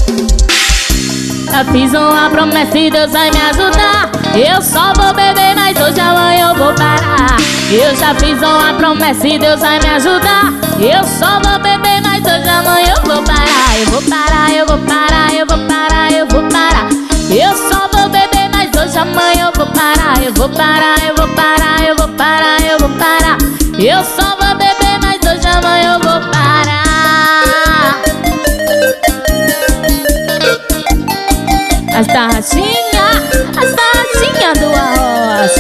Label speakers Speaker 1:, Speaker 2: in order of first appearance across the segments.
Speaker 1: Já fiz uma promessa e Deus vai me ajudar. Eu só vou beber, mas hoje amanhã eu vou parar. Eu já fiz uma promessa e Deus vai me ajudar. Eu só vou beber, mas hoje amanhã eu vou parar. Eu vou parar, eu vou parar, eu vou parar, eu vou parar. Eu só vou beber, mas hoje amanhã eu vou parar. Eu vou parar, eu vou parar, eu vou parar, eu vou parar. Eu só vou beber, mas hoje amanhã eu vou parar. As tarraxinhas do arroz.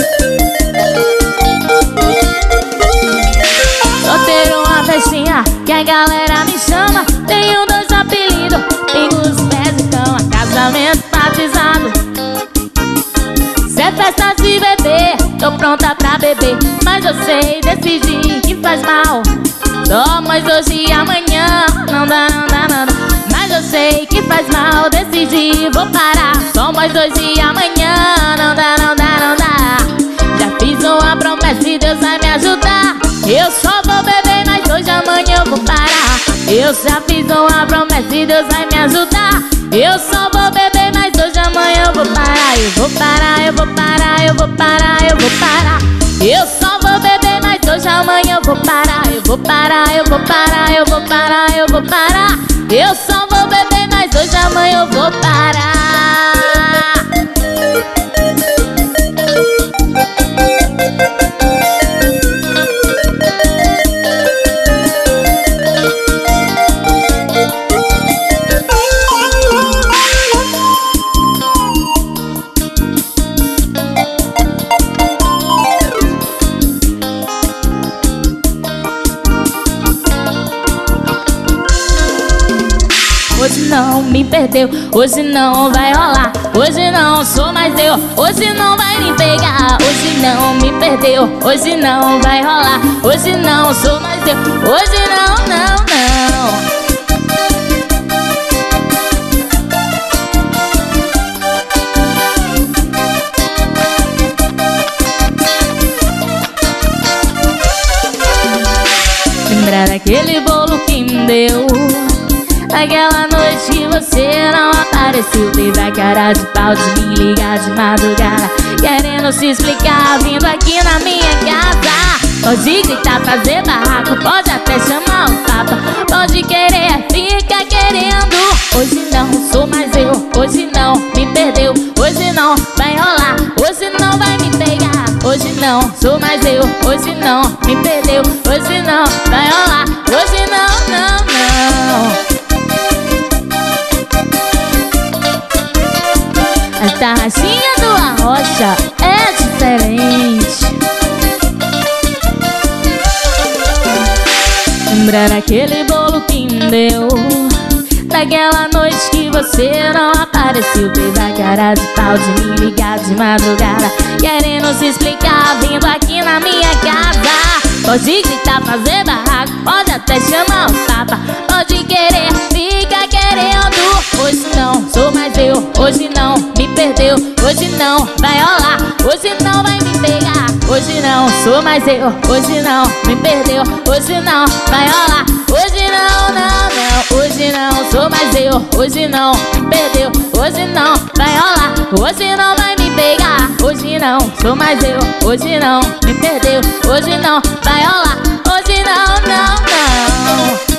Speaker 1: Só ter uma festinha que a galera me chama. Tenho 2 apelidos, amigos, pés de cama. Casamento, batizado. Se é festa de bebê, tô pronta pra beber. Mas eu sei decidir que faz mal. Só mais hoje e amanhã. Não dá, não dá, não dá. Mas eu sei que faz mal, decidi, vou parar. Só mais hoje e amanhã. Não dá, não dá, não dá. Já fiz uma promessa e Deus vai me ajudar. Eu só vou beber, mas hoje amanhã eu vou parar. Eu já fiz uma promessa e Deus vai me ajudar. Eu só vou beber, mas hoje amanhã eu vou parar. Eu vou parar, eu vou parar, eu vou parar, eu vou parar. Eu só vou beber, mas hoje amanhã eu vou parar. Eu vou parar, eu vou parar, eu vou parar, eu vou parar. Eu só vou beber, mas hoje amanhã eu vou parar. Hoje não me perdeu, hoje não vai rolar. Hoje não sou mais eu, hoje não vai me pegar. Hoje não me perdeu, hoje não vai rolar. Hoje não sou mais eu, hoje não, não, não. Lembrar daquele bolo que me deu, aquela noite que você não apareceu. Teve a cara de pau de me ligar de madrugada, querendo se explicar, vindo aqui na minha casa. Pode gritar, fazer barraco, pode até chamar o papa. Pode querer, fica querendo. Hoje não sou mais eu, hoje não me perdeu. Hoje não vai rolar, hoje não vai me pegar. Hoje não sou mais eu, hoje não me perdeu. Hoje não vai rolar, hoje não, não, não. A tarraxinha do Arrocha é diferente. Lembrar aquele bolo que me deu, daquela noite que você não apareceu. Teve a cara de pau de me ligar de madrugada, querendo se explicar, vindo aqui na minha casa. Pode gritar, fazer barraco, pode até chamar o papa. Pode querer, fica querendo. Hoje não sou mais eu, hoje não me perdeu. Hoje não vai rolar, hoje não vai me pegar. Hoje não sou mais eu, hoje não me perdeu. Hoje não vai rolar, hoje não, não, não. Hoje não sou mais eu, hoje não me perdeu. Hoje não vai rolar, hoje não vai me pegar. Hoje não sou mais eu, hoje não me perdeu. Hoje não vai rolar, hoje não, não, não.